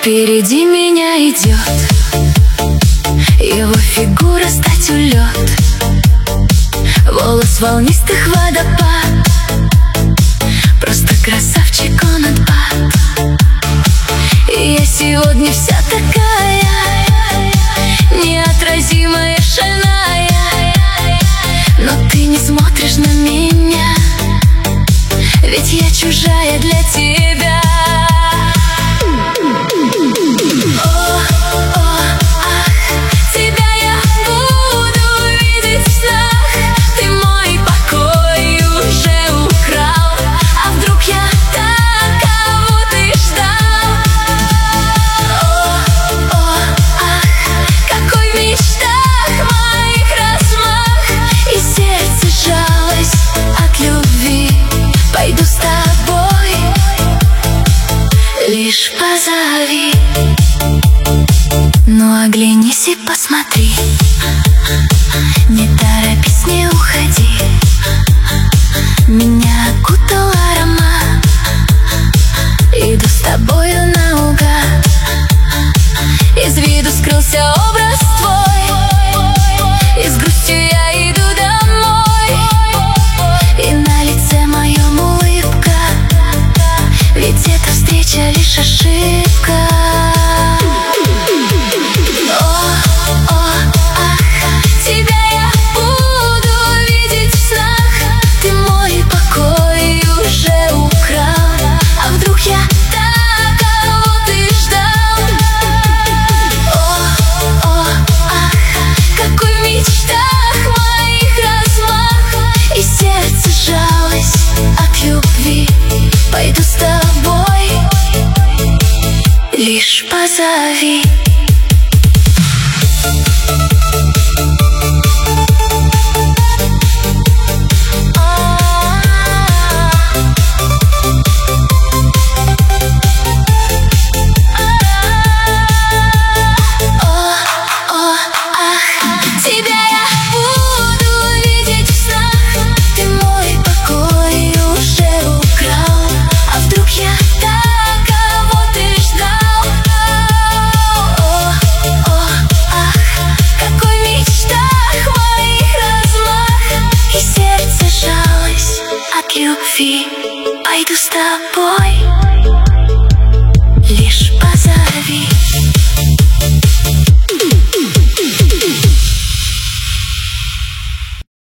впереди меня идет, его фигура статью лед, волос волнистых водопад, просто красавчик он отпад. И я сегодня вся такая неотразимая, шальная, но ты не смотришь на меня, ведь я чужая для тебя. Лишь позови, ну оглянись и посмотри, не торопись, не уходи. Меня окутал аромат, иду с тобою наугад. Из виду скрылся образ твой, и с грустью я иду домой. И на лице моем улыбка, ведь эта встреча лишь ошибка. Тебя я буду видеть в снах, ты мой покой уже украл. А вдруг я та, кого ты ждал? Какой в мечтах моих размах, и сердце сжалось от любви. Пойду с тобой, лишь позови. Любви, пойду с тобой, лишь